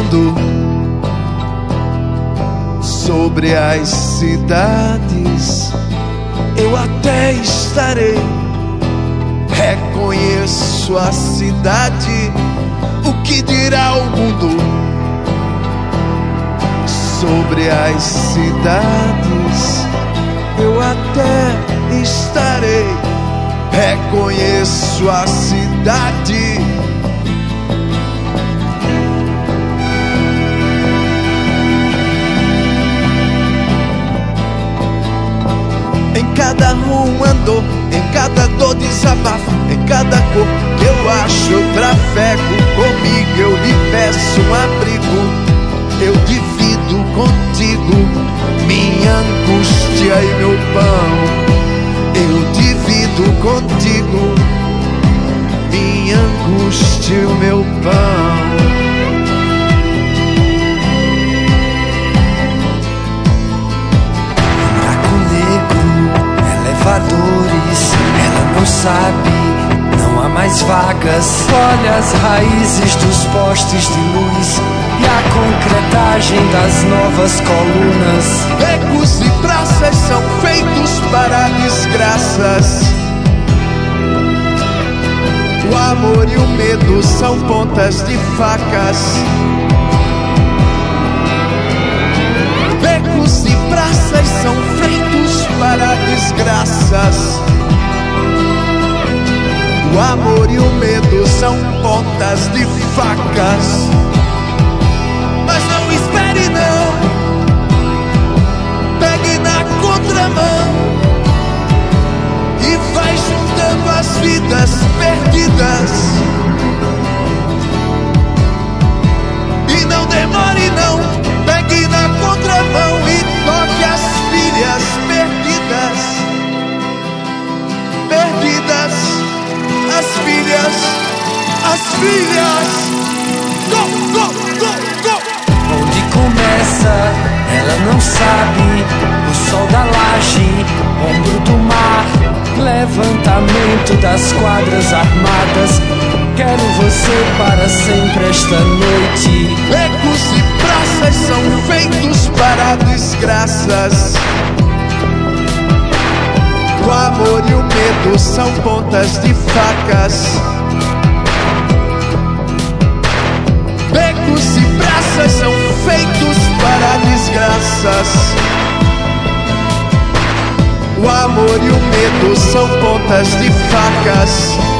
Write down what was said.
mundo, sobre as cidades eu até estarei. Reconheço a cidade, o que dirá o mundo? Sobre as cidades eu até estarei. Reconheço a cidade. Em cada um andor, em cada dor desabafo, em cada cor que eu acho eu trafego. Comigo eu lhe peço um abrigo, eu divido contigo minha angústia e meu pão. Eu divido contigo minha angústia e o meu pão. Ela não sabe, não há mais vagas. Olha as raízes dos postes de luz e a concretagem das novas colunas. Becos e praças são feitos para desgraças. O amor e o medo são pontas de facas. Becos e praças são feitos para desgraças. O amor e o medo são pontas de facas. Mas não espere não, pegue na contramão e vai juntando as vidas perdidas. E não demore não, pegue na contramão e toque as filhas perdidas. Perdidas, as filhas, as filhas. Go, go, go, go. Onde começa, ela não sabe. O sol da laje, ombro do mar, levantamento das quadras armadas. Quero você para sempre esta noite. Becos e praças são feitos para desgraças. O amor e o medo são pontas de facas. Becos e praças são feitos para desgraças. O amor e o medo são pontas de facas.